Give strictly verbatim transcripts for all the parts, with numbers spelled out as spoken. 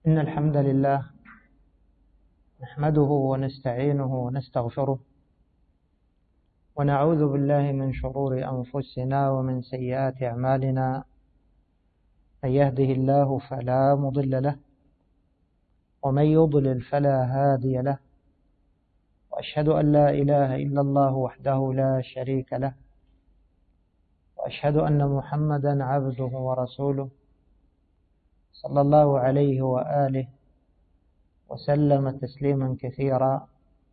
إن الحمد لله نحمده ونستعينه ونستغفره ونعوذ بالله من شرور أنفسنا ومن سيئات أعمالنا. من يهده الله فلا مضل له ومن يضلل فلا هادي له، وأشهد أن لا إله إلا الله وحده لا شريك له، وأشهد أن محمدا عبده ورسوله صلى الله عليه وآله وسلم تسليما كثيرا.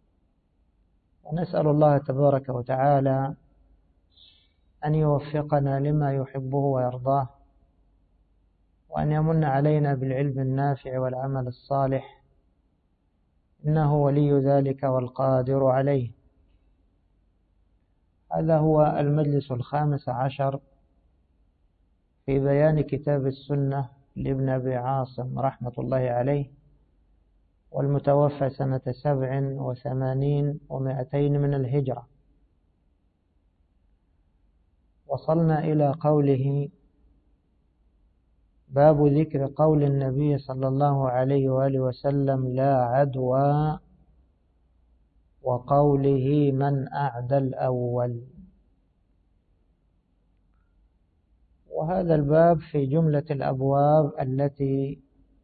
ونسأل الله تبارك وتعالى أن يوفقنا لما يحبه ويرضاه، وأن يمن علينا بالعلم النافع والعمل الصالح، إنه ولي ذلك والقادر عليه. هذا هو المجلس الخامس عشر في بيان كتاب السنة لابن أبي عاصم رحمة الله عليه، والمتوفى سنة سبع وثمانين ومائتين من الهجرة. وصلنا إلى قوله: باب ذكر قول النبي صلى الله عليه وآله وسلم لا عدوى، وقوله من أعدى الأول. وهذا الباب في جملة الأبواب التي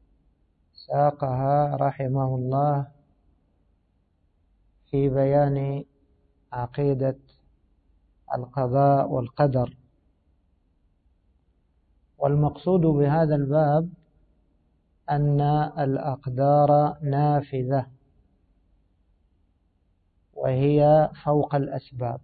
ساقها رحمه الله في بيان عقيدة القضاء والقدر. والمقصود بهذا الباب أن الأقدار نافذة، وهي فوق الأسباب.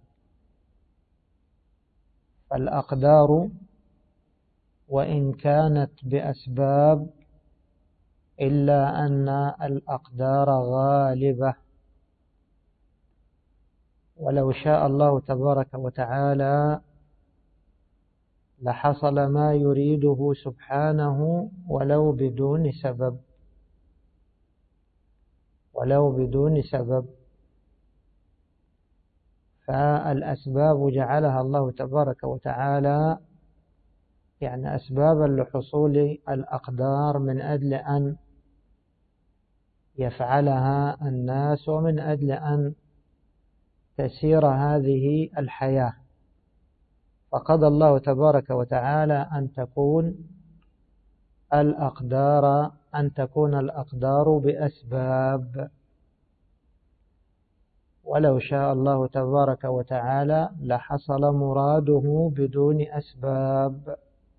فالأقدار وإن كانت بأسباب إلا أن الأقدار غالبة، ولو شاء الله تبارك وتعالى لحصل ما يريده سبحانه ولو بدون سبب ولو بدون سبب فالأسباب جعلها الله تبارك وتعالى يعني أسبابا لحصول الأقدار من أجل أن يفعلها الناس، ومن أجل أن تسير هذه الحياة. فقضى الله تبارك وتعالى أن تكون الأقدار أن تكون الأقدار بأسباب، ولو شاء الله تبارك وتعالى لحصل مراده بدون أسباب.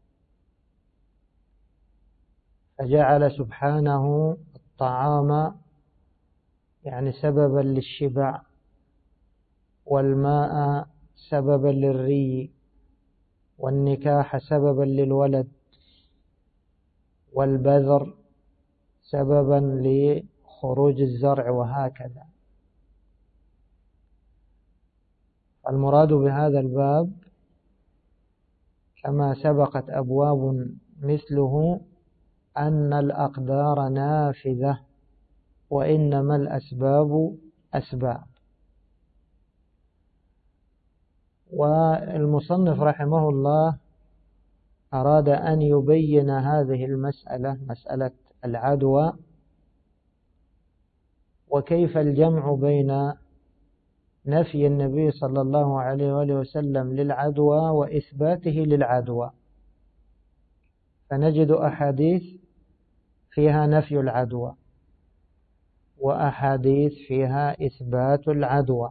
فجعل سبحانه الطعام يعني سببا للشبع، والماء سببا للري، والنكاح سببا للولد، والبذر سببا لخروج الزرع، وهكذا. المراد بهذا الباب كما سبقت أبواب مثله أن الأقدار نافذة، وإنما الأسباب أسباب. والمصنف رحمه الله أراد أن يبين هذه المسألة، مسألة العدوى، وكيف الجمع بين نفي النبي صلى الله عليه وآله وسلم للعدوى وإثباته للعدوى. فنجد أحاديث فيها نفي العدوى، وأحاديث فيها إثبات العدوى.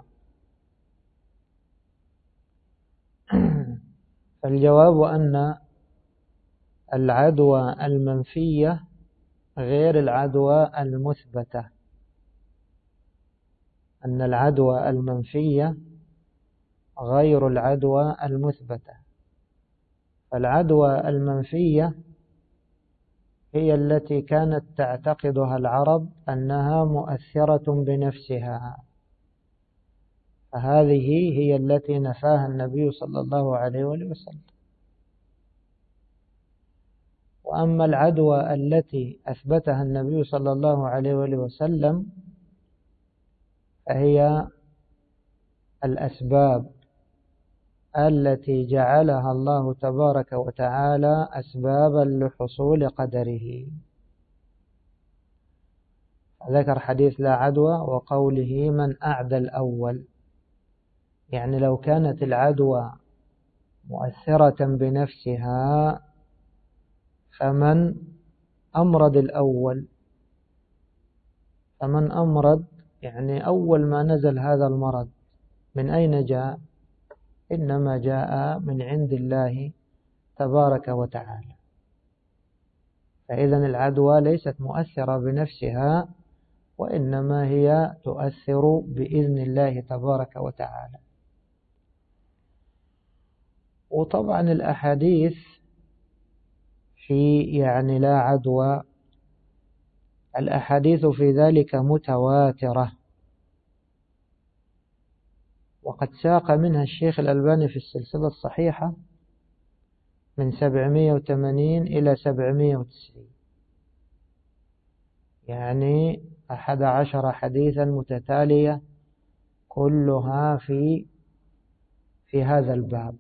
فالجواب أن العدوى المنفية غير العدوى المثبتة، أن العدوى المنفية غير العدوى المثبتة. فالعدوى المنفية هي التي كانت تعتقدها العرب أنها مؤثرة بنفسها، فهذه هي التي نفاها النبي صلى الله عليه وسلم. وأما العدوى التي أثبتها النبي صلى الله عليه وسلم فهي الأسباب التي جعلها الله تبارك وتعالى أسبابا لحصول قدره. ذكر حديث لا عدوى وقوله من أعدى الأول، يعني لو كانت العدوى مؤثرة بنفسها فمن أمرض الأول، فمن أمرض يعني أول ما نزل هذا المرض من أين جاء؟ إنما جاء من عند الله تبارك وتعالى. فإذا العدوى ليست مؤثرة بنفسها، وإنما هي تؤثر بإذن الله تبارك وتعالى. وطبعا الأحاديث في يعني لا عدوى، الأحاديث في ذلك متواترة، وقد ساق منها الشيخ الألباني في السلسلة الصحيحة من سبعمائة وثمانين إلى سبعمائة وتسعين، يعني أحد عشر حديثا متتالية كلها في في هذا الباب.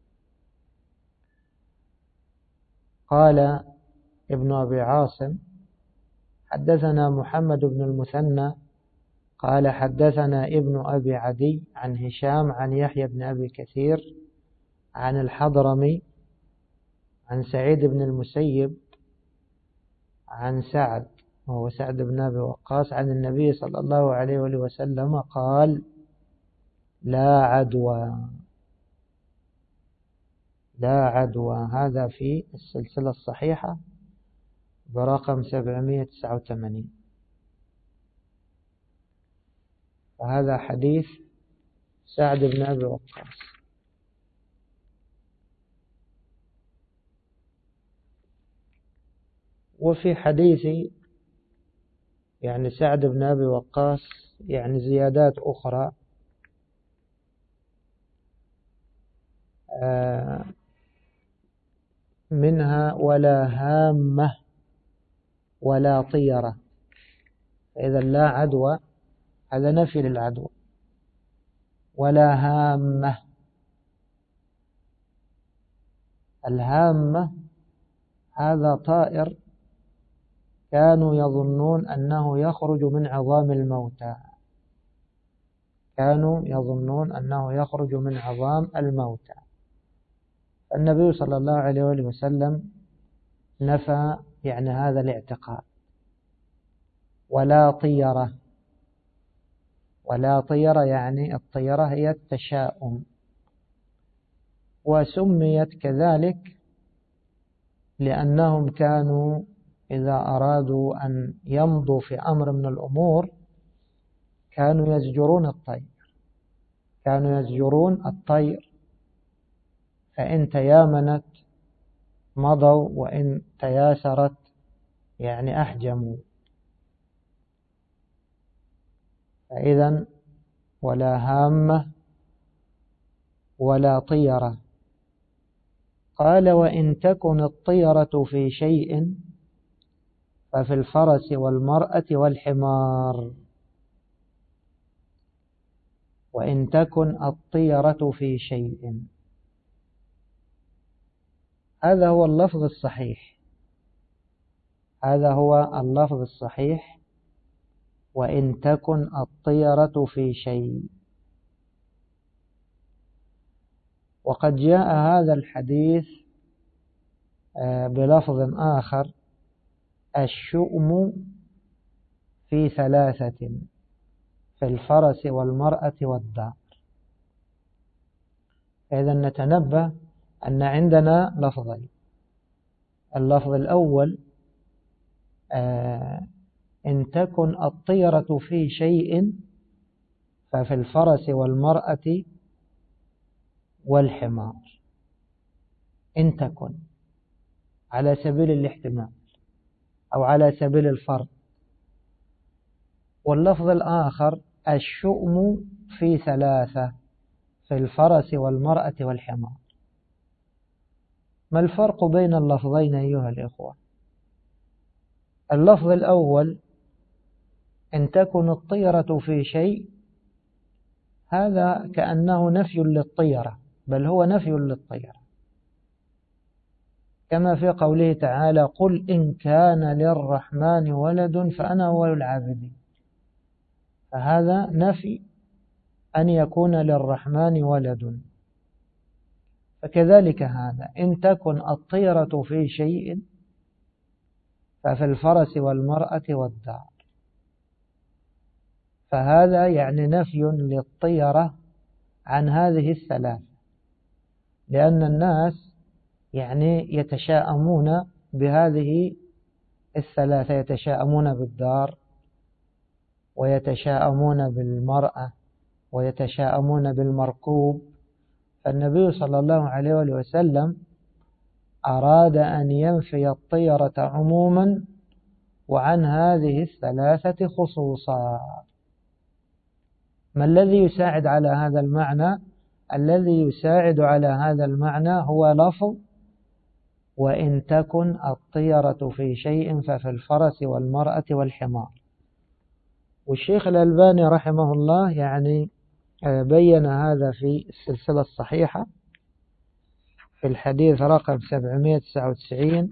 قال ابن أبي عاصم حدثنا محمد بن المثنى قال حدثنا ابن أبي عدي عن هشام عن يحيى بن أبي كثير عن الحضرمي عن سعيد بن المسيب عن سعد وهو سعد بن أبي وقاص عن النبي صلى الله عليه وسلم قال لا عدوى، لا عدوى. هذا في السلسلة الصحيحة برقم سبعمائة وتسعة وثمانين. وهذا حديث سعد بن أبي وقاص. وفي حديث يعني سعد بن أبي وقاص يعني زيادات أخرى، منها ولا هامة ولا طيرة. إذا لا عدوى هذا نفي للعدوى. ولا هامة، الهامة هذا طائر كانوا يظنون أنه يخرج من عظام الموتى، كانوا يظنون أنه يخرج من عظام الموتى. النبي صلى الله عليه وسلم نفى يعني هذا الاعتقاد. ولا طيرة، ولا طيرة يعني الطيرة هي التشاؤم، وسميت كذلك لأنهم كانوا إذا أرادوا أن يمضوا في أمر من الأمور كانوا يزجرون الطير، كانوا يزجرون الطير، فإن تيامنت مضوا وإن تياسرت يعني أحجموا. فإذا ولا هامة ولا طيرة. قال وإن تكن الطيرة في شيء ففي الفرس والمرأة والحمار. وإن تكن الطيرة في شيء، هذا هو اللفظ الصحيح، هذا هو اللفظ الصحيح. وإن تكن الطيرة في شيء. وقد جاء هذا الحديث بلفظ آخر الشؤم في ثلاثة في الفرس والمرأة والدار. إذا نتنبه أن عندنا لفظين. اللفظ الأول آه إن تكن الطيرة في شيء ففي الفرس والمرأة والحمار، إن تكن على سبيل الاحتمال أو على سبيل الفرض. واللفظ الآخر الشؤم في ثلاثة في الفرس والمرأة والحمار. ما الفرق بين اللفظين أيها الإخوة؟ اللفظ الأول إن تكن الطيرة في شيء، هذا كأنه نفي للطيرة، بل هو نفي للطيرة، كما في قوله تعالى قل إن كان للرحمن ولد فأنا أول العابدين، فهذا نفي أن يكون للرحمن ولد. فكذلك هذا إن تكن الطيرة في شيء ففي الفرس والمرأة والدار، فهذا يعني نفي للطيرة عن هذه الثلاث، لأن الناس يعني يتشاءمون بهذه الثلاثة، يتشاءمون بالدار ويتشاءمون بالمرأة ويتشاءمون بالمركوب. فالنبي صلى الله عليه وسلم أراد أن ينفي الطيرة عموما وعن هذه الثلاثة خصوصا. ما الذي يساعد على هذا المعنى؟ الذي يساعد على هذا المعنى هو لفظ وإن تكن الطيرة في شيء ففي الفرس والمرأة والحمار. والشيخ الألباني رحمه الله يعني بين هذا في السلسلة الصحيحة في الحديث رقم سبعمائة وتسعة وتسعين،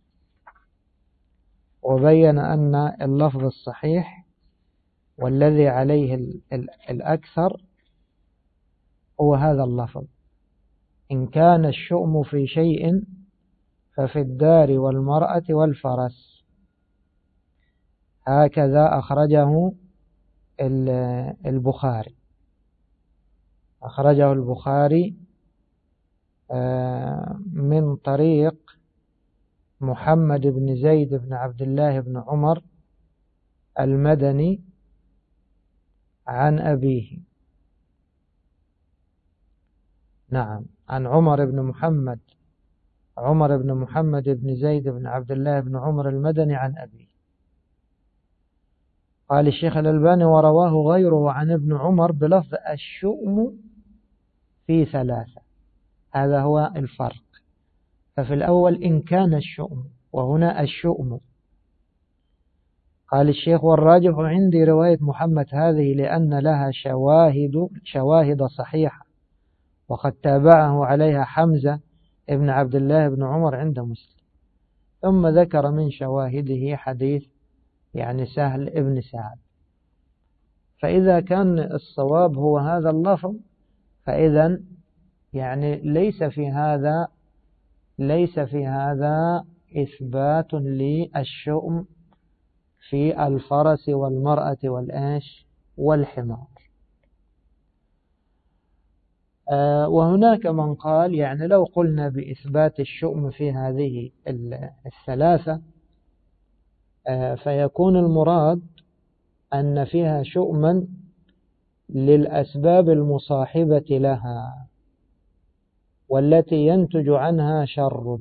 وبين أن اللفظ الصحيح والذي عليه الأكثر هو هذا اللفظ: إن كان الشؤم في شيء ففي الدار والمرأة والفرس. هكذا أخرجه البخاري أخرجه البخاري من طريق محمد بن زيد بن عبد الله بن عمر المدني عن أبيه، نعم عن عمر بن محمد عمر بن محمد بن زيد بن عبد الله بن عمر المدني عن أبيه. قال الشيخ الألباني ورواه غيره عن ابن عمر بلفظ الشؤم في ثلاثة. هذا هو الفرق. ففي الأول إن كان الشؤم، وهنا الشؤم. قال الشيخ والراجح عندي رواية محمد هذه لأن لها شواهد شواهد صحيحة، وقد تابعه عليها حمزة ابن عبد الله بن عمر عند مسلم. ثم ذكر من شواهده حديث يعني سهل ابن سعد. فإذا كان الصواب هو هذا اللفظ فإذا يعني ليس في هذا ليس في هذا إثبات للشؤم في الفرس والمرأة والآش والحمار. آه وهناك من قال يعني لو قلنا بإثبات الشؤم في هذه الثلاثة آه فيكون المراد أن فيها شؤما للأسباب المصاحبة لها والتي ينتج عنها شر،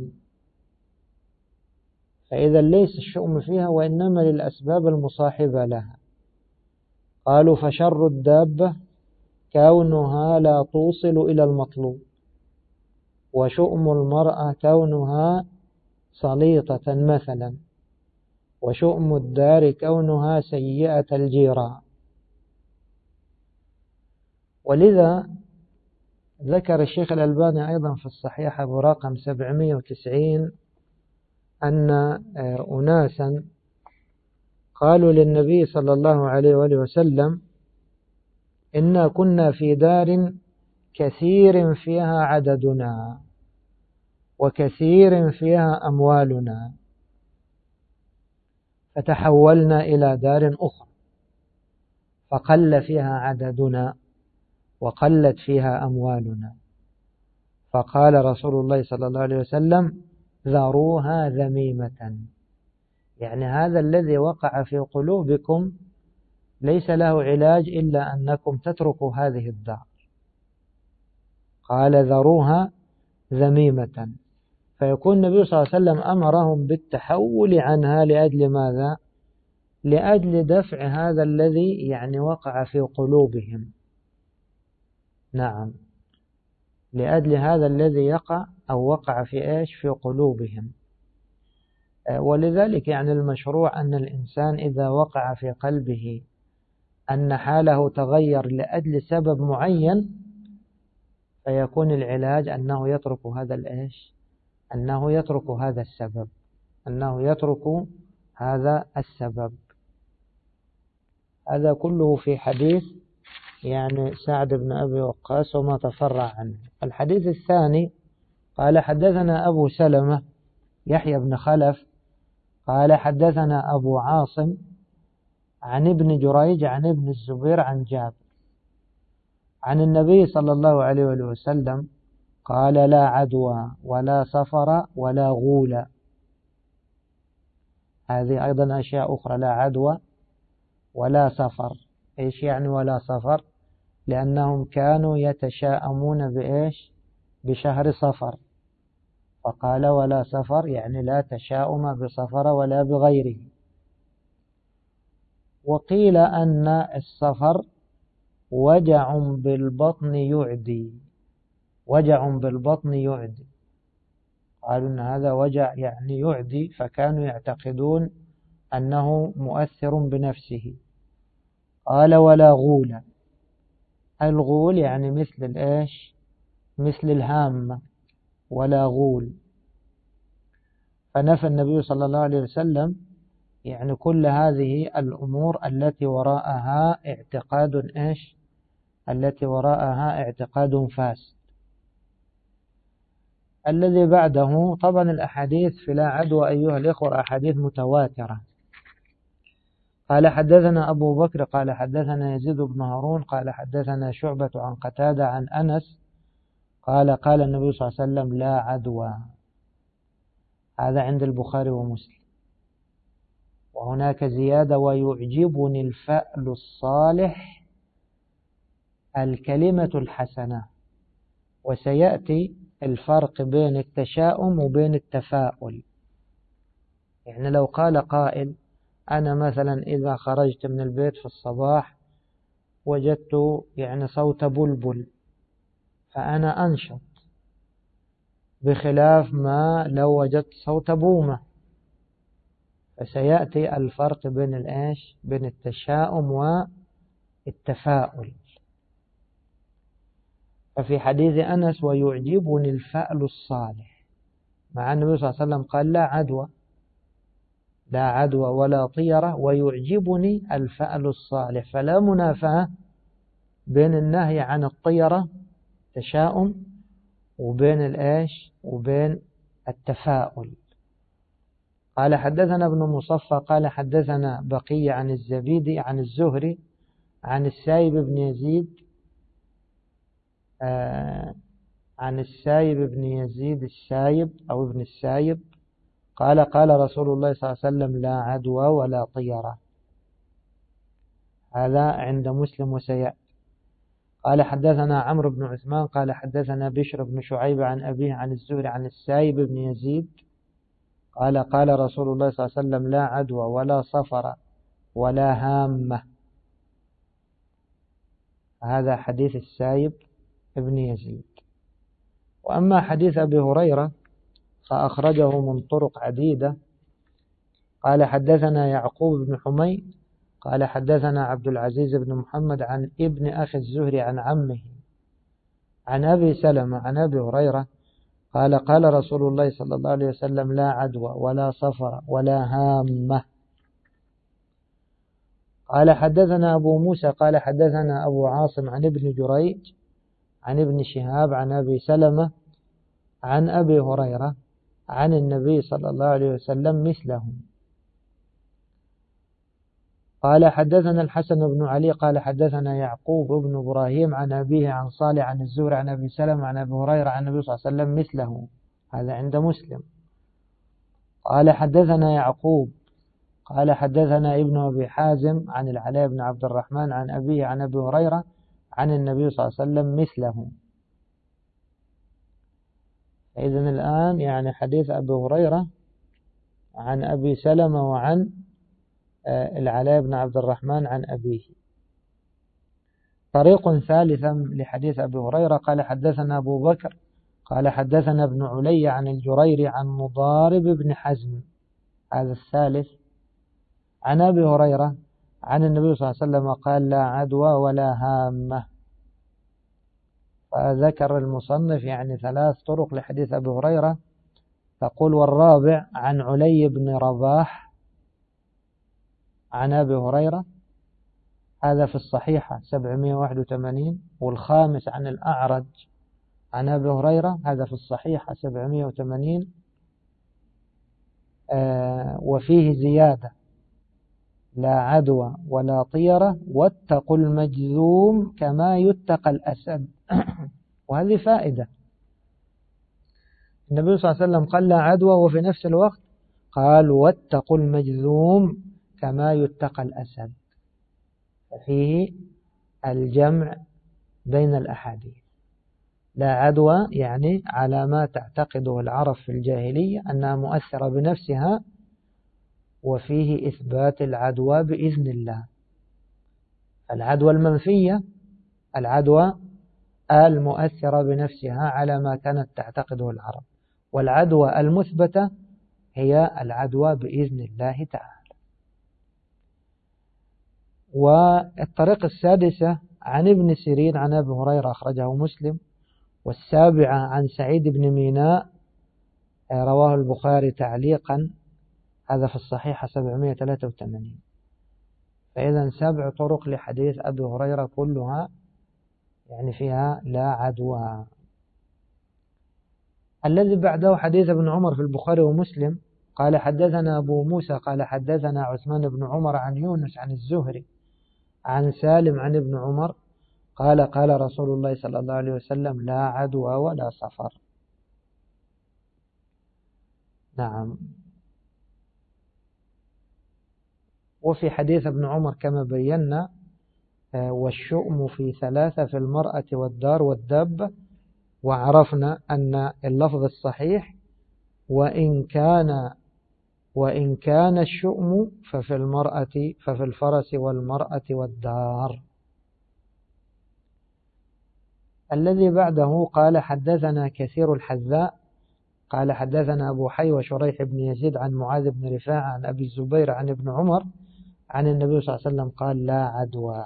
فإذا ليس الشؤم فيها وإنما للأسباب المصاحبة لها. قالوا فشر الدابة كونها لا توصل إلى المطلوب، وشؤم المرأة كونها سليطة مثلا، وشؤم الدار كونها سيئة الجيران. ولذا ذكر الشيخ الألباني أيضا في الصحيحة برقم سبعمائة وتسعين أن أناسا قالوا للنبي صلى الله عليه وآله وسلم إنا كنا في دار كثير فيها عددنا وكثير فيها أموالنا، فتحولنا إلى دار أخرى فقل فيها عددنا وقلت فيها أموالنا، فقال رسول الله صلى الله عليه وسلم ذروها ذميمة، يعني هذا الذي وقع في قلوبكم ليس له علاج إلا أنكم تتركوا هذه الدار. قال ذروها ذميمة، فيكون النبي صلى الله عليه وسلم أمرهم بالتحول عنها لأجل ماذا؟ لأجل دفع هذا الذي يعني وقع في قلوبهم. نعم، لأجل هذا الذي يقع أو وقع في إيش في قلوبهم. ولذلك يعني المشروع أن الإنسان إذا وقع في قلبه أن حاله تغير لأجل سبب معين فيكون العلاج أنه يترك هذا الإيش أنه يترك هذا السبب أنه يترك هذا السبب. هذا كله في حديث يعني سعد بن أبي وقاص وما تفرع عنه. الحديث الثاني قال حدثنا أبو سلمة يحيى بن خلف قال حدثنا أبو عاصم عن ابن جريج عن ابن الزبير عن جابر عن النبي صلى الله عليه وسلم قال لا عدوى ولا سفر ولا غول. هذه أيضا أشياء أخرى، لا عدوى ولا سفر. إيش يعني ولا سفر؟ لأنهم كانوا يتشاءمون بإيش؟ بشهر صفر، فقال ولا سفر يعني لا تشاؤم بصفر ولا بغيره. وقيل أن السفر وجع بالبطن يعدي، وجع بالبطن يعدي، قالوا أن هذا وجع يعني يعدي، فكانوا يعتقدون أنه مؤثر بنفسه. قال ولا غول، الغول يعني مثل الإيش؟ مثل الهامة، ولا غول. فنفى النبي صلى الله عليه وسلم يعني كل هذه الأمور التي وراءها اعتقاد إيش؟ التي وراءها اعتقاد فاسد. الذي بعده طبعا الأحاديث في لا عدوى أيها الإخوة أحاديث متواترة. قال حدثنا أبو بكر قال حدثنا يزيد بن هارون قال حدثنا شعبة عن قتادة عن أنس قال قال النبي صلى الله عليه وسلم لا عدوى. هذا عند البخاري ومسلم. وهناك زيادة ويعجبني الفأل الصالح الكلمة الحسنة. وسيأتي الفرق بين التشاؤم وبين التفاؤل. يعني لو قال قائل أنا مثلا إذا خرجت من البيت في الصباح وجدت يعني صوت بلبل فأنا أنشط، بخلاف ما لو وجدت صوت بومة. فسيأتي الفرق بين الإيش؟ بين التشاؤم والتفاؤل. ففي حديث أنس ويعجبني الفأل الصالح، مع النبي صلى الله عليه وسلم قال لا عدوى، لا عدوى ولا طيرة، ويعجبني الفأل الصالح. فلا منافاة بين النهي عن الطيرة تشاؤم وبين الإيش؟ وبين التفاؤل. قال حدثنا ابن مصفى قال حدثنا بقية عن الزبيدي عن الزهري عن السايب بن يزيد آه عن السايب بن يزيد السايب أو ابن السايب قال قال رسول الله صلى الله عليه وسلم لا عدوى ولا طيرة. هذا عند مسلم وسيأتي. قال حدثنا عمرو بن عثمان قال حدثنا بشر بن شعيب عن أبيه عن الزهري عن السايب بن يزيد قال قال رسول الله صلى الله عليه وسلم لا عدوى ولا صفر ولا هامة. هذا حديث السايب ابن يزيد. وأما حديث أبي هريرة فأخرجه من طرق عديدة. قال حدثنا يعقوب بن حميد قال حدثنا عبد العزيز بن محمد عن ابن أخي الزهري عن عمه عن أبي سلمة عن أبي هريرة قال قال رسول الله صلى الله عليه وسلم لا عدوى ولا صفر ولا هامة. قال حدثنا أبو موسى قال حدثنا أبو عاصم عن ابن جريج عن ابن شهاب عن أبي سلمة عن أبي هريرة عن النبي صلى الله عليه وسلم مثله. قال حدثنا الحسن بن علي قال حدثنا يعقوب بن إبراهيم عن أبيه عن صالح عن الزهري عن أبي سلمة عن أبي هريرة عن النبي صلى الله عليه وسلم مثله. هذا عند مسلم. قال حدثنا يعقوب قال حدثنا ابن أبي حازم عن العلاء بن عبد الرحمن عن أبيه عن أبي هريرة عن النبي صلى الله عليه وسلم مثله. إذن الآن يعني حديث أبي هريرة عن أبي سلمة وعن العلاء بن عبد الرحمن عن أبيه. طريق ثالثا لحديث أبي هريرة قال حدثنا أبو بكر قال حدثنا ابن علي عن الجريري عن مضارب بن حزم، هذا الثالث، عن أبي هريرة عن النبي صلى الله عليه وسلم قال لا عدوى ولا هامة. فذكر المصنف يعني ثلاث طرق لحديث أبي هريرة تقول والرابع عن علي بن رباح عن أبي هريرة، هذا في الصحيحة سبعمائة وواحد وثمانين. والخامس عن الأعرج عن أبي هريرة، هذا في الصحيحة سبعمائة وثمانين. آه وفيه زيادة: لا عدوى ولا طيرة واتقوا المجذوم كما يتقى الأسد. وهذه فائدة. النبي صلى الله عليه وسلم قال لا عدوى، وفي نفس الوقت قال واتقوا المجذوم كما يتقى الأسد، فيه الجمع بين الأحاديث. لا عدوى يعني على ما تعتقده العرب في الجاهلية أنها مؤثرة بنفسها، وفيه إثبات العدوى بإذن الله. العدوى المنفية العدوى المؤثرة بنفسها على ما كانت تعتقده العرب، والعدوى المثبتة هي العدوى بإذن الله تعالى. والطريقة السادسة عن ابن سيرين عن أبي هريرة أخرجه مسلم. والسابعة عن سعيد بن ميناء رواه البخاري تعليقا، هذا في الصحيحة سبعمائة وثلاثة وثمانين. فإذا سبع طرق لحديث أبي هريرة كلها يعني فيها لا عدوى. الذي بعده حديث ابن عمر في البخاري ومسلم قال حدثنا أبو موسى قال حدثنا عثمان بن عمر عن يونس عن الزهري عن سالم عن ابن عمر قال قال رسول الله صلى الله عليه وسلم لا عدوى ولا صفر. نعم. وفي حديث ابن عمر كما بينا والشؤم في ثلاثة: في المرأة والدار والدابة. وعرفنا أن اللفظ الصحيح وإن كان وإن كان الشؤم ففي المرأة ففي الفرس والمرأة والدار. الذي بعده قال حدثنا كثير الحذاء قال حدثنا أبو حي وشريح بن يزيد عن معاذ بن رفاعة عن أبي الزبير عن ابن عمر عن النبي صلى الله عليه وسلم قال لا عدوى.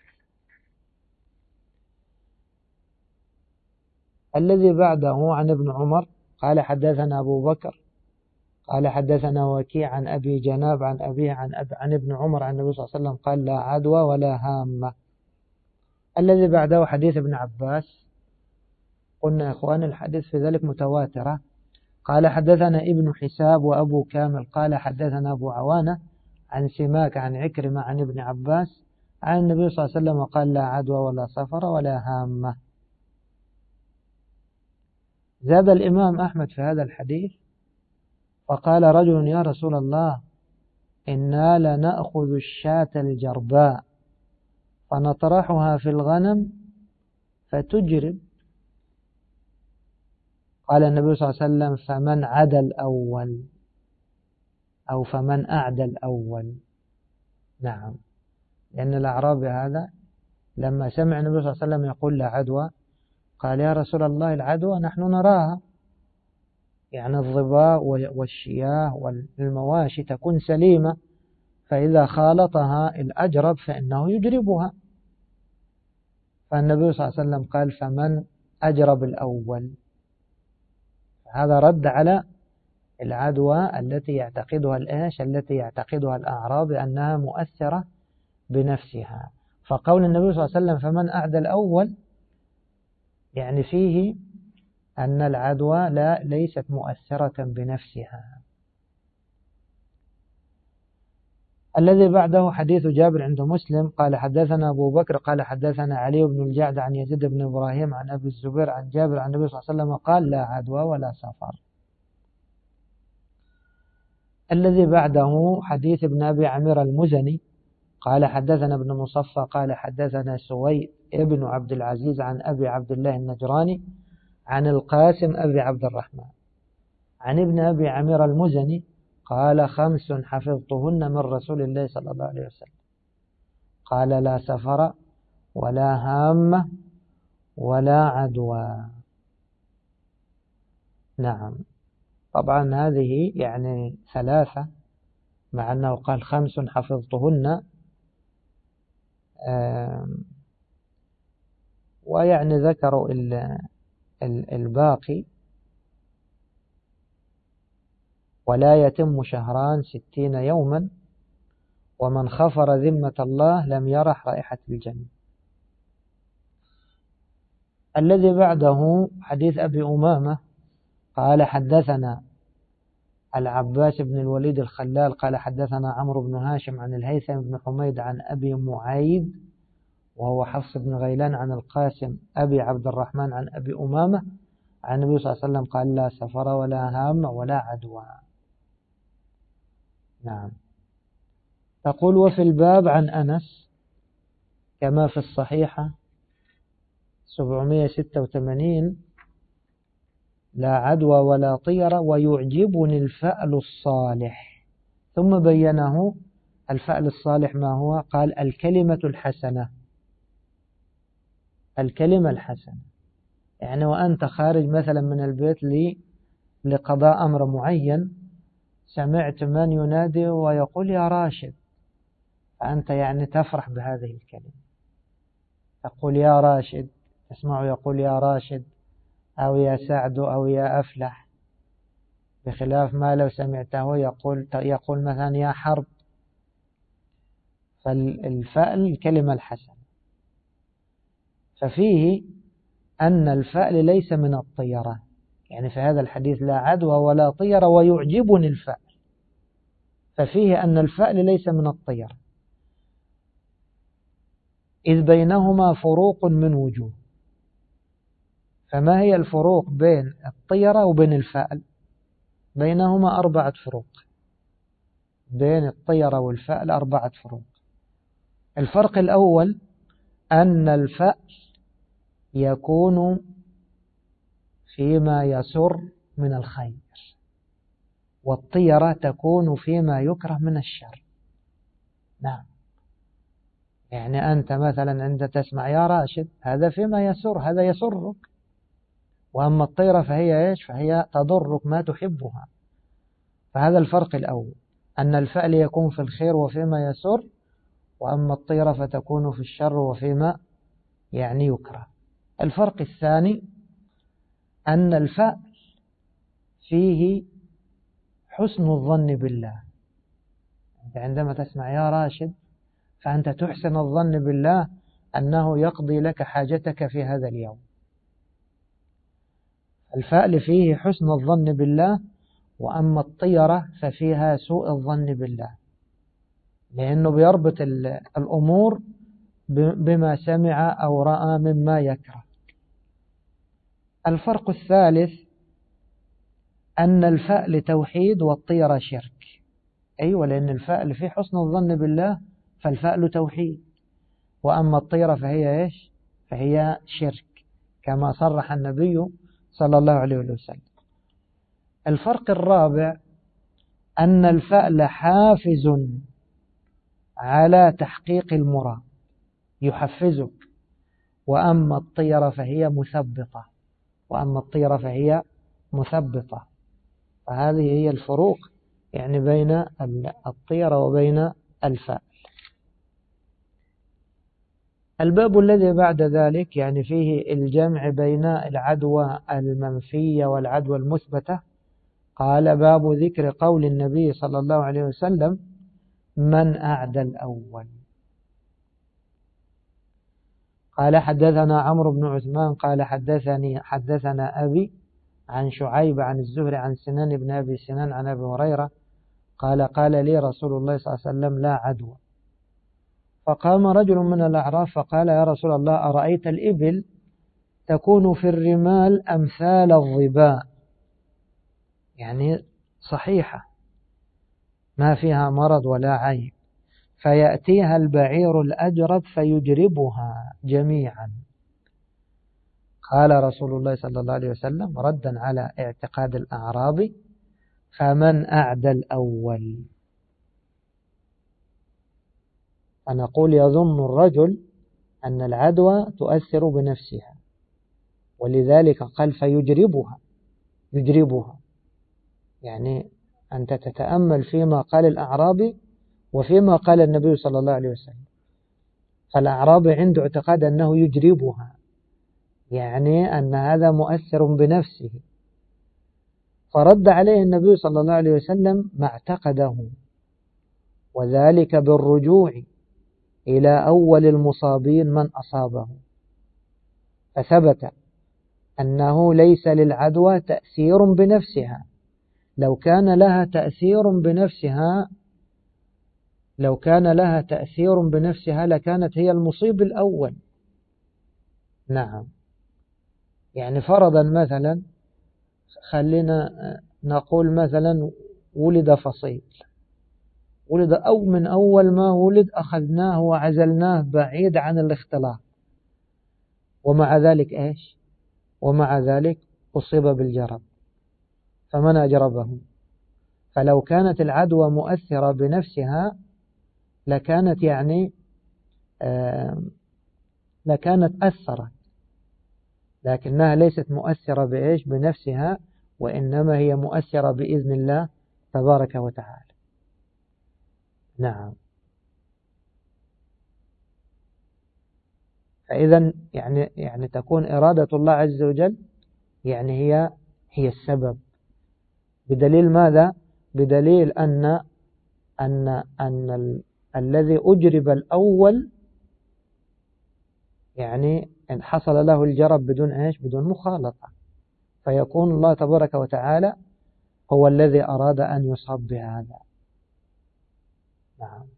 الذي بعده عن ابن عمر قال حدثنا أبو بكر قال حدثنا وكيع عن أبي جناب عن أبيه عن, أب عن ابن عمر عن النبي صلى الله عليه وسلم قال لا عدوى ولا هامة. الذي بعده حديث ابن عباس، قلنا يا إخوان الحديث في ذلك متواترة. قال حدثنا ابن حساب وأبو كامل قال حدثنا أبو عوانة عن سماك عن عكرمة عن ابن عباس عن النبي صلى الله عليه وسلم قال لا عدوى ولا صفر ولا هامة. زاد الإمام أحمد في هذا الحديث فقال رجل يا رسول الله إنا لنأخذ الشاة الجرباء فنطرحها في الغنم فتجرب. قال النبي صلى الله عليه وسلم فمن عدا الأول أو فمن أعدى الأول. نعم، لأن الأعرابي هذا لما سمع النبي صلى الله عليه وسلم يقول لا عدوى قال يا رسول الله العدوى نحن نراها، يعني الظباء والشياه والمواشي تكون سليمة، فإذا خالطها الأجرب فإنه يجربها. فالنبي صلى الله عليه وسلم قال فمن أجرب الأول. هذا رد على العدوى التي يعتقدها الإيش التي يعتقدها الأعراب أنها مؤثرة بنفسها. فقول النبي صلى الله عليه وسلم فمن أعدى الأول يعني فيه أن العدوى لا ليست مؤثرة بنفسها. الذي بعده حديث جابر عند مسلم قال حدثنا أبو بكر قال حدثنا علي بن الجعد عن يزيد بن إبراهيم عن أبي الزبير عن جابر عن النبي صلى الله عليه وسلم قال لا عدوى ولا صفر. الذي بعده حديث ابن أبي عمير المزني قال حدثنا ابن مصفى قال حدثنا سويد ابن عبد العزيز عن أبي عبد الله النجراني عن القاسم أبي عبد الرحمن عن ابن أبي عمير المزني قال خمس حفظتهن من رسول الله صلى الله عليه وسلم قال لا سفر ولا هامة ولا عدوى. نعم، طبعا هذه يعني ثلاثة، مع أنه قال خمس حفظتهن، ويعني ذكروا الباقي ولا يتم شهران ستين يوما، ومن خفر ذمة الله لم يرح رائحة الجنة. الذي بعده حديث أبي أمامة قال حدثنا العباس بن الوليد الخلال قال حدثنا عمرو بن هاشم عن الهيثم بن حميد عن أبي معيد وهو حفص بن غيلان عن القاسم أبي عبد الرحمن عن أبي أمامة عن النبي صلى الله عليه وسلم قال لا سفر ولا هام ولا عدوى. نعم. تقول وفي الباب عن أنس كما في الصحيحة سبعمائة وستة وثمانين لا عدوى ولا طيرة ويعجبني الفأل الصالح، ثم بينه الفأل الصالح ما هو؟ قال الكلمة الحسنة. الكلمة الحسنة يعني وأنت خارج مثلا من البيت لي لقضاء أمر معين، سمعت من ينادي ويقول يا راشد، فأنت يعني تفرح بهذه الكلمة، تقول يا راشد، تسمعه يقول يا راشد أو يا سعد أو يا أفلح، بخلاف ما لو سمعته يقول يقول مثلا يا حرب. فالفأل الكلمة الحسنة، ففيه أن الفأل ليس من الطيرة، يعني في هذا الحديث لا عدوى ولا طيرة ويعجبني الفأل، ففيه أن الفأل ليس من الطيرة، إذ بينهما فروق من وجوه. فما هي الفروق بين الطيرة وبين الفأل؟ بينهما أربعة فروق، بين الطيرة والفأل أربعة فروق. الفرق الأول أن الفأل يكون فيما يسر من الخير، والطيرة تكون فيما يكره من الشر. نعم، يعني أنت مثلا عند تسمع يا راشد هذا فيما يسر، هذا يسرك، وأما الطيرة فهي إيش؟ فهي تضرك ما تحبها. فهذا الفرق الأول، أن الفأل يكون في الخير وفيما يسر، وأما الطيرة فتكون في الشر وفيما يعني يكره. الفرق الثاني أن الفأل فيه حسن الظن بالله. أنت عندما تسمع يا راشد فأنت تحسن الظن بالله أنه يقضي لك حاجتك في هذا اليوم. الفأل فيه حسن الظن بالله، وأما الطيرة ففيها سوء الظن بالله، لأنه بيربط الأمور بما سمع أو رأى مما يكره. الفرق الثالث أن الفأل توحيد والطيرة شرك. أيوة، لأن الفأل فيه حسن الظن بالله فالفأل توحيد، وأما الطيرة فهي إيش؟ فهي شرك، كما صرح النبي صلى الله عليه وسلم. الفرق الرابع أن الفأل حافز على تحقيق المراد، يحفزك، وأما الطيرة فهي مثبطة، وأما الطيرة فهي مثبطة. فهذه هي الفروق يعني بين الطيرة وبين الفأل. الباب الذي بعد ذلك يعني فيه الجمع بين العدوى المنفية والعدوى المثبتة. قال باب ذكر قول النبي صلى الله عليه وسلم من أعدى الأول. قال حدثنا عمرو بن عثمان قال حدثني حدثنا أبي عن شعيب عن الزهري عن سنان بن أبي سنان عن أبي هريرة قال قال لي رسول الله صلى الله عليه وسلم لا عدوى. فقام رجل من الأعراب فقال يا رسول الله أرأيت الإبل تكون في الرمال أمثال الظباء، يعني صحيحة ما فيها مرض ولا عيب، فيأتيها البعير الأجرد فيجربها جميعا. قال رسول الله صلى الله عليه وسلم ردا على اعتقاد الأعرابي فمن أعدى الأول. فنقول يظن الرجل أن العدوى تؤثر بنفسها، ولذلك قال فيجربها، يجربها يعني أنت تتأمل فيما قال الأعرابي وفيما قال النبي صلى الله عليه وسلم. فالأعرابي عنده اعتقاد أنه يجربها، يعني أن هذا مؤثر بنفسه، فرد عليه النبي صلى الله عليه وسلم ما اعتقده، وذلك بالرجوع إلى أول المصابين من أصابه، فثبت أنه ليس للعدوى تأثير بنفسها. لو كان لها تأثير بنفسها لو كان لها تأثير بنفسها لكانت هي المصيب الأول. نعم، يعني فرضا مثلا، خلينا نقول مثلا ولد فصيل، ولد أو من أول ما ولد أخذناه وعزلناه بعيد عن الاختلاط، ومع ذلك إيش ومع ذلك أصيب بالجرب، فمن أجربه؟ فلو كانت العدوى مؤثرة بنفسها لكانت يعني آه لكانت أثرت، لكنها ليست مؤثرة بإيش بنفسها، وإنما هي مؤثرة بإذن الله تبارك وتعالى. نعم، فإذا يعني يعني تكون إرادة الله عز وجل يعني هي هي السبب. بدليل ماذا؟ بدليل أن أن أن ال... الذي أجرب الأول يعني إن حصل له الجرب بدون إيش بدون مخالطة، فيكون الله تبارك وتعالى هو الذي أراد أن يصاب بهذا. نعم.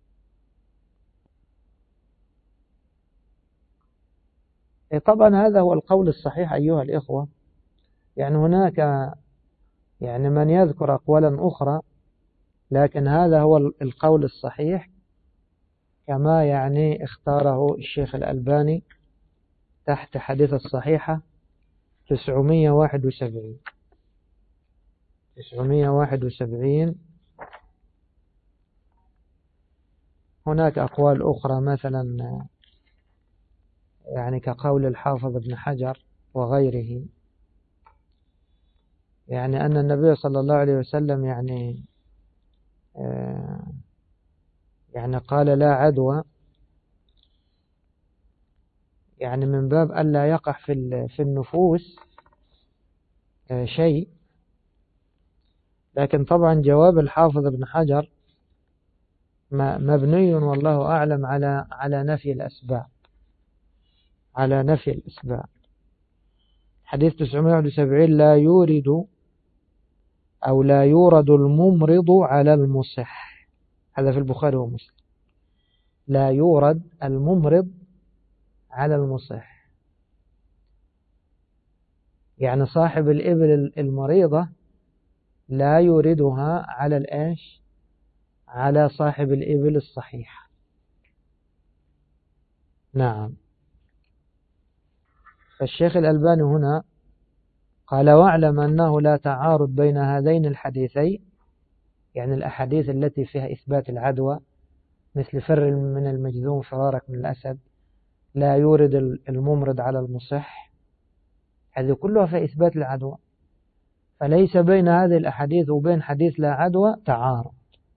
طبعا هذا هو القول الصحيح أيها الإخوة. يعني هناك يعني من يذكر أقوالا أخرى، لكن هذا هو القول الصحيح كما يعني اختاره الشيخ الألباني تحت حديث الصحيحة تسعمائة وواحد وسبعين تسعمائة وواحد وسبعين. هناك أقوال أخرى مثلا يعني كقول الحافظ ابن حجر وغيره، يعني أن النبي صلى الله عليه وسلم يعني يعني قال لا عدوى، يعني من باب ألا يقع في في النفوس شيء. لكن طبعا جواب الحافظ ابن حجر مبني والله أعلم على على نفي الأسباب على نفي الأسباب. حديث تسعمائة وواحد وسبعين لا يورد أو لا يورد الممرض على المصح، هذا في البخاري ومسلم. لا يورد الممرض على المصح، يعني صاحب الإبل المريضة لا يوردها على الإيش على صاحب الإبل الصحيحة. نعم. فالشيخ الألباني هنا قال واعلم أنه لا تعارض بين هذين الحديثين، يعني الأحاديث التي فيها إثبات العدوى مثل فر من المجذوم فرارك من الأسد، لا يورد الممرض على المصح، هذه كلها في إثبات العدوى، فليس بين هذه الأحاديث وبين حديث لا عدوى تعارض.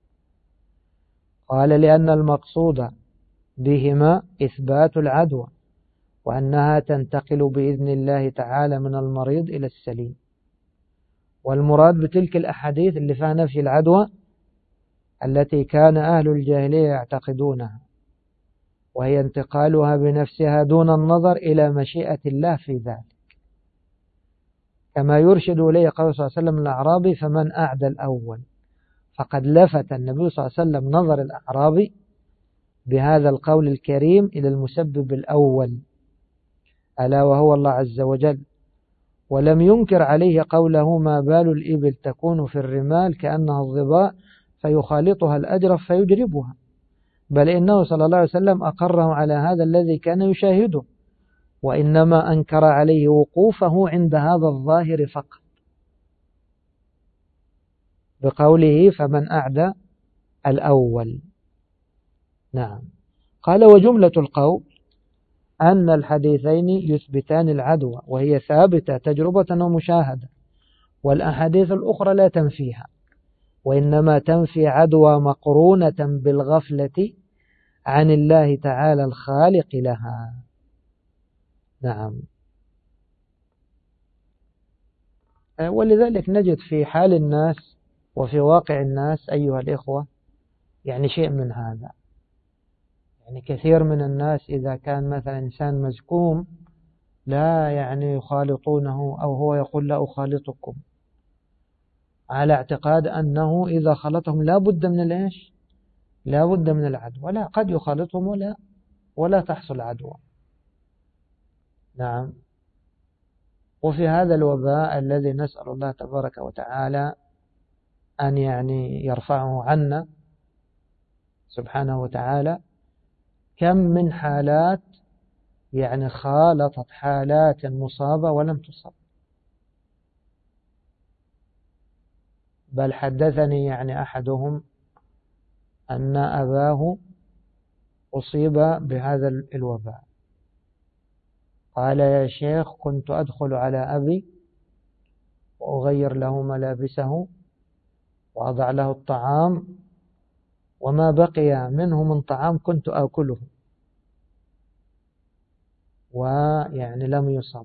قال لأن المقصود بهما إثبات العدوى، وأنها تنتقل بإذن الله تعالى من المريض إلى السليم، والمراد بتلك الأحاديث اللي فيها نفي العدوى التي كان أهل الجاهلية يعتقدونها، وهي انتقالها بنفسها دون النظر إلى مشيئة الله في ذلك، كما يرشد إليه قول صلى الله عليه وسلم الأعرابي فمن أعدى الأول. فقد لفت النبي صلى الله عليه وسلم نظر الأعرابي بهذا القول الكريم إلى المسبب الأول ألا وهو الله عز وجل، ولم ينكر عليه قوله ما بال الإبل تكون في الرمال كأنها الظباء فيخالطها الأجرف فيجربها، بل إنه صلى الله عليه وسلم أقره على هذا الذي كان يشاهده، وإنما أنكر عليه وقوفه عند هذا الظاهر فقط بقوله فمن أعدى الأول. نعم. قال وجملة القول أن الحديثين يثبتان العدوى وهي ثابتة تجربة ومشاهدة، والأحاديث الأخرى لا تنفيها، وإنما تنفي عدوى مقرونة بالغفلة عن الله تعالى الخالق لها. نعم. ولذلك نجد في حال الناس وفي واقع الناس أيها الإخوة يعني شيء من هذا. يعني كثير من الناس إذا كان مثلا إنسان مزكوم لا يعني يخالطونه، أو هو يقول لا أخالطكم، على اعتقاد أنه إذا خلطهم لا بد من الإيش، لا بد من العدوى. لا، قد يخالطهم ولا ولا تحصل عدوى. نعم. وفي هذا الوباء الذي نسأل الله تبارك وتعالى أن يعني يرفعه عنا سبحانه وتعالى، كم من حالات يعني خالطت حالات مصابة ولم تصب. بل حدثني يعني أحدهم أن أباه أصيب بهذا الوباء، قال يا شيخ كنت أدخل على أبي وأغير له ملابسه وأضع له الطعام، وما بقي منه من طعام كنت آكله، ويعني لم يصب.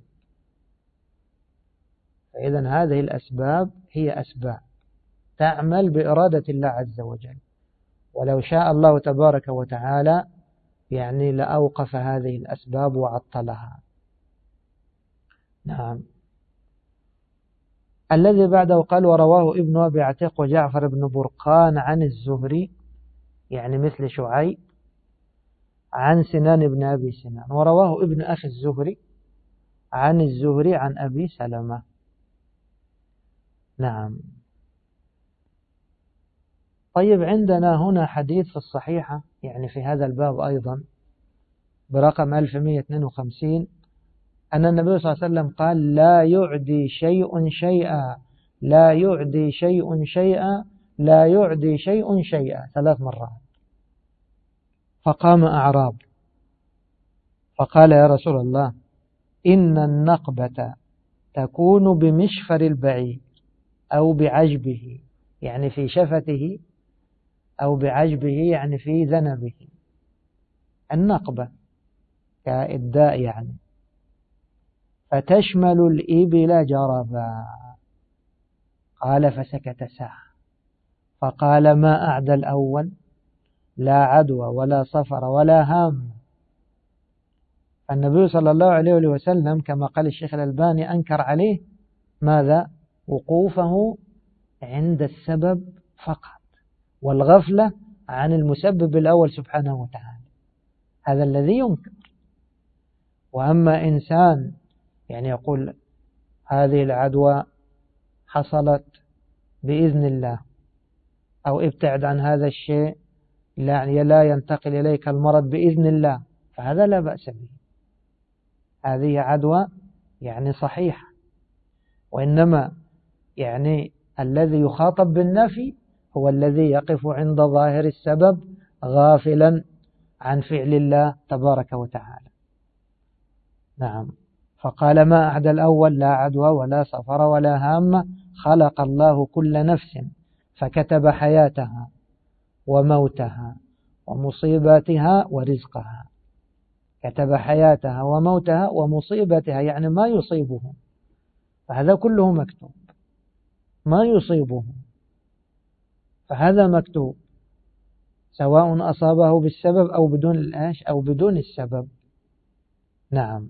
فإذا هذه الأسباب هي أسباب تعمل بإرادة الله عز وجل، ولو شاء الله تبارك وتعالى يعني لأوقف هذه الأسباب وعطلها. نعم. الذي بعده قال ورواه ابن أبي عتيق وجعفر بن برقان عن الزهري، يعني مثل شعيب، عن سنان بن أبي سنان، ورواه ابن أخي الزهري عن الزهري عن أبي سلمة. نعم. طيب عندنا هنا حديث في الصحيحة يعني في هذا الباب أيضا برقم ألف ومئة واثنين وخمسين، أن النبي صلى الله عليه وسلم قال لا يعدي شيء شيئا، لا يعدي شيء شيئا، لا يعدي شيء شيئا، ثلاث مرات. فقام أعراب فقال يا رسول الله إن النقبة تكون بمشفر البعير أو بعجبه، يعني في شفته، أو بعجبه يعني في ذنبه. النقبة كالداء يعني. فتشمل الإبل جربا. قال فسكت ساعة فقال ما أعدى الأول، لا عدوى ولا صفر ولا هام. النبي صلى الله عليه وسلم كما قال الشيخ الألباني أنكر عليه ماذا؟ وقوفه عند السبب فقط، والغفلة عن المسبب الأول سبحانه وتعالى، هذا الذي ينكر. وأما إنسان يعني يقول هذه العدوى حصلت بإذن الله، أو ابتعد عن هذا الشيء يعني لا ينتقل إليك المرض بإذن الله، فهذا لا بأس به، هذه عدوى يعني صحيحة. وإنما يعني الذي يخاطب بالنفي هو الذي يقف عند ظاهر السبب غافلا عن فعل الله تبارك وتعالى. نعم. فقال ما أعدى الأول، لا عدوى ولا صفر ولا هامة، خلق الله كل نفس فكتب حياتها وموتها ومصيباتها ورزقها. كتب حياتها وموتها ومصيبتها يعني ما يصيبه، فهذا كله مكتوب، ما يصيبه فهذا مكتوب، سواء أصابه بالسبب أو بدون الآش أو بدون السبب. نعم.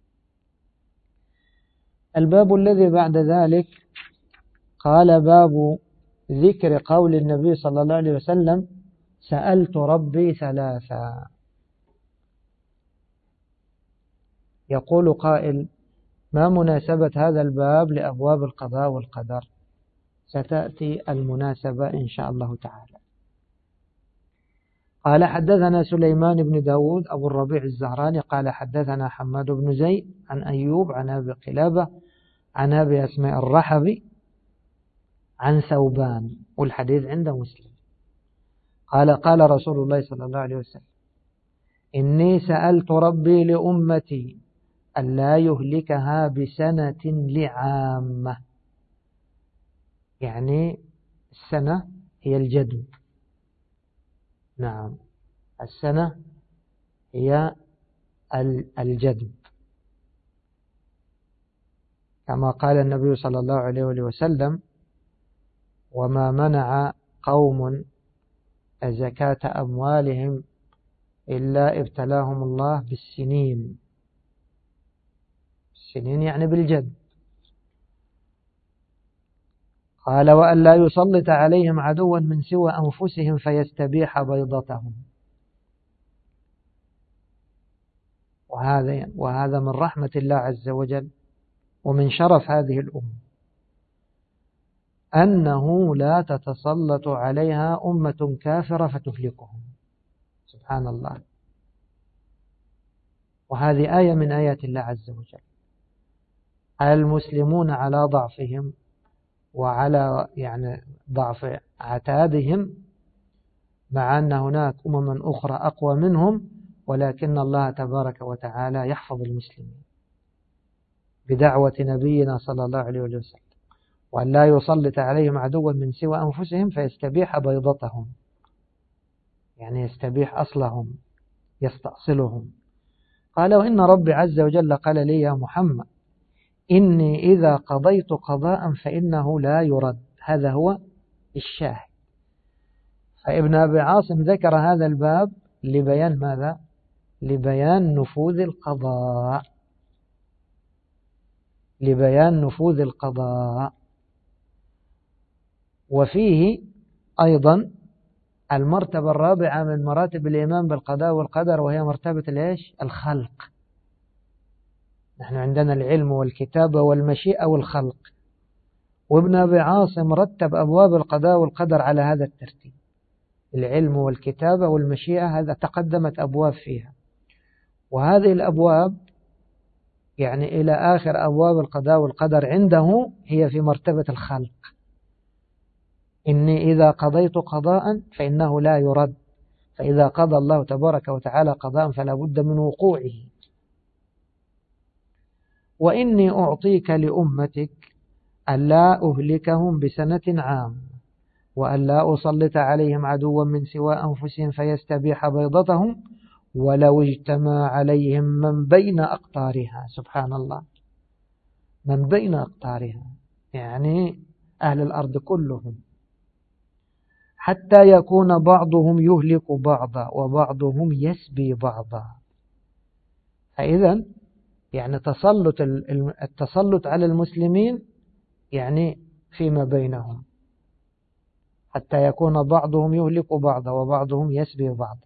الباب الذي بعد ذلك قال باب ذكر قول النبي صلى الله عليه وسلم سألت ربي ثلاثا. يقول قائل ما مناسبة هذا الباب لأبواب القضاء والقدر؟ ستأتي المناسبة إن شاء الله تعالى. قال حدثنا سليمان بن داود أبو الربيع الزهراني قال حدثنا حماد بن زيد عن أيوب عن أبي قلابة عن أبي أسماء الرحبي عن ثوبان، والحديث عند مسلم. قال قال رسول الله صلى الله عليه وسلم إني سألت ربي لأمتي ألا يهلكها بسنة لعامة، يعني السنة هي الجدب. نعم، السنة هي الجدب. كما قال النبي صلى الله عليه وسلم: وما منع قوم زكاة أموالهم إلا ابتلاهم الله بالسنين. السنين يعني بالجد. قال: وأن لا يسلط عليهم عدوا من سوى أنفسهم فيستبيح بيضتهم. وهذا وهذا من رحمة الله عز وجل ومن شرف هذه الأمة، أنه لا تتسلط عليها أمة كافرة فتهلكهم. سبحان الله. وهذه آية من آيات الله عز وجل. المسلمون على ضعفهم وعلى يعني ضعف عتادهم، مع أن هناك أمم أخرى أقوى منهم، ولكن الله تبارك وتعالى يحفظ المسلمين بدعوة نبينا صلى الله عليه وسلم: وأن لا يسلط عليهم عدوا من سوى أنفسهم فيستبيح بيضتهم، يعني يستبيح أصلهم، يستأصلهم. قال: وإن ربي عز وجل قال لي يا محمد: إني إذا قضيت قضاء فإنه لا يرد. هذا هو الشاهد. فابن أبي عاصم ذكر هذا الباب لبيان ماذا؟ لبيان نفوذ القضاء، لبيان نفوذ القضاء. وفيه أيضا المرتبة الرابعة من مراتب الإيمان بالقضاء والقدر، وهي مرتبة الإيش؟ الخلق. نحن عندنا العلم والكتابة والمشيئة والخلق، وابن أبي عاصم رتب أبواب القضاء والقدر على هذا الترتيب: العلم والكتابة والمشيئة، هذا تقدمت أبواب فيها. وهذه الأبواب يعني إلى آخر أبواب القضاء والقدر عنده هي في مرتبة الخلق. إني إذا قضيت قضاء فإنه لا يرد، فإذا قضى الله تبارك وتعالى قضاء فلا بد من وقوعه. وإني أعطيك لأمتك ألا أهلكهم بسنة عام، وألا أسلط عليهم عدوا من سوى أنفسهم فيستبيح بيضتهم، ولو اجتمع عليهم من بين أقطارها. سبحان الله، من بين أقطارها يعني أهل الأرض كلهم، حتى يكون بعضهم يهلك بعضا وبعضهم يسبي بعضا. فإذا يعني تسلط التسلط على المسلمين يعني فيما بينهم، حتى يكون بعضهم يهلك بعضا وبعضهم يسبي بعضا.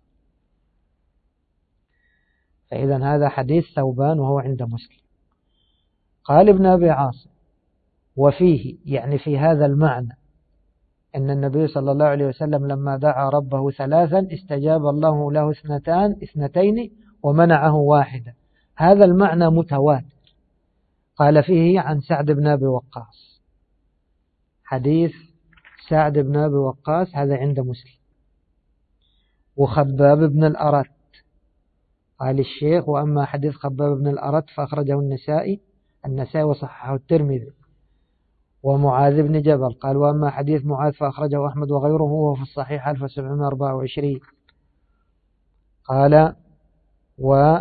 فإذا هذا حديث ثوبان وهو عند مسلم. قال ابن أبي عاصم: وفيه يعني في هذا المعنى أن النبي صلى الله عليه وسلم لما دعا ربه ثلاثا استجاب الله له اثنتان اثنتين ومنعه واحدة. هذا المعنى متواتر. قال فيه عن سعد بن أبي وقاص، حديث سعد بن أبي وقاص هذا عند مسلم. وخباب بن الأرت، قال الشيخ: وأما حديث خباب بن الأرت فأخرجه النسائي النسائي وصححه الترمذي. ومعاذ بن جبل قال: وأما حديث معاذ فأخرجه أحمد وغيره وهو في الصحيح ألف وسبعمائة وأربعة وعشرين. قال: و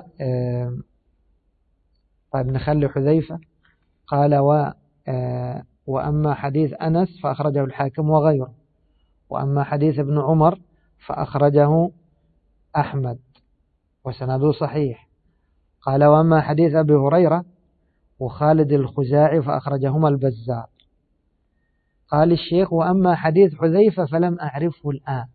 طيب نخلي حذيفة. قال: و وأما حديث أنس فأخرجه الحاكم وغيره. وأما حديث ابن عمر فأخرجه أحمد وسنده صحيح. قال: وأما حديث أبي هريرة وخالد الخزاعي فأخرجهما البزار. قال الشيخ: وأما حديث حذيفة فلم أعرفه الآن.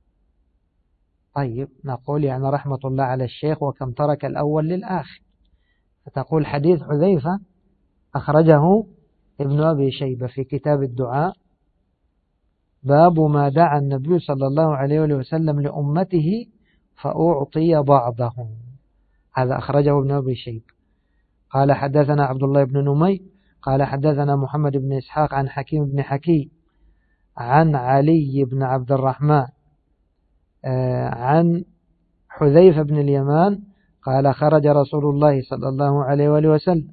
طيب نقول يعني رحمة الله على الشيخ وكم ترك الأول للآخر. فتقول حديث حذيفة أخرجه ابن أبي شيبة في كتاب الدعاء، باب ما دعا النبي صلى الله عليه وسلم لأمته فأعطي بعضهم. هذا أخرجه ابن أبي شيبة. قال: حدثنا عبد الله بن نمي قال: حدثنا محمد بن إسحاق عن حكيم بن حكي عن علي بن عبد الرحمن عن حذيفة بن اليمان قال: خرج رسول الله صلى الله عليه وسلم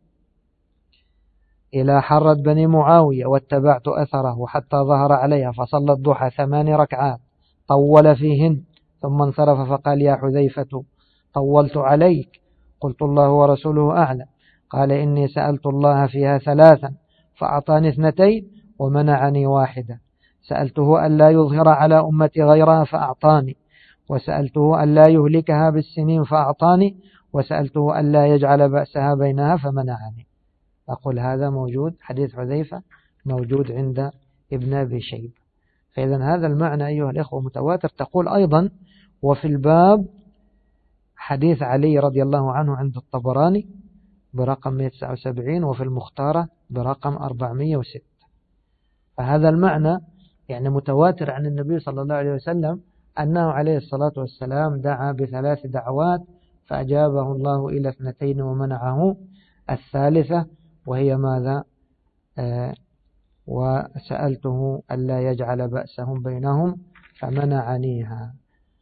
إلى حرة بني معاوية واتبعت أثره حتى ظهر عليها فصلى الضحى ثمان ركعات طول فيهن، ثم انصرف فقال: يا حذيفة طولت عليك؟ قلت: الله ورسوله أعلم. قال إني سألت الله فيها ثلاثا فأعطاني اثنتين ومنعني واحدة، سألته ألا يظهر على أمتي غيرها فأعطاني، وسألته ألا يهلكها بالسنين فأعطاني، وسألته ألا يجعل بأسها بينها فمنعني. أقول هذا موجود، حديث حذيفة موجود عند ابن أبي شيبة. فإذا هذا المعنى أيها الإخوة متواتر. تقول أيضا وفي الباب حديث علي رضي الله عنه عند الطبراني برقم مئة وتسعة وسبعين، وفي المختارة برقم أربعمئة وستة. فهذا المعنى يعني متواتر عن النبي صلى الله عليه وسلم أنه عليه الصلاة والسلام دعا بثلاث دعوات فأجابه الله إلى اثنتين ومنعه الثالثة، وهي ماذا؟ آه وسألته ألا يجعل بأسهم بينهم فمنعنيها.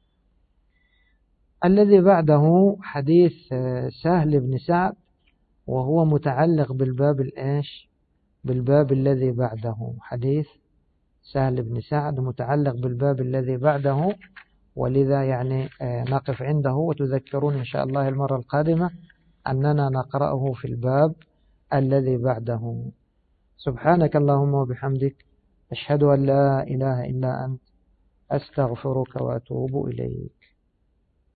الذي بعده حديث سهل بن سعد، وهو متعلق بالباب الإيش؟ بالباب الذي بعده. حديث سهل بن سعد متعلق بالباب الذي بعده، ولذا يعني نقف عنده، وتذكرون إن شاء الله المرة القادمة أننا نقرأه في الباب الذي بعده. سبحانك اللهم وبحمدك، أشهد أن لا إله إلا أنت، أستغفرك وأتوب إليك.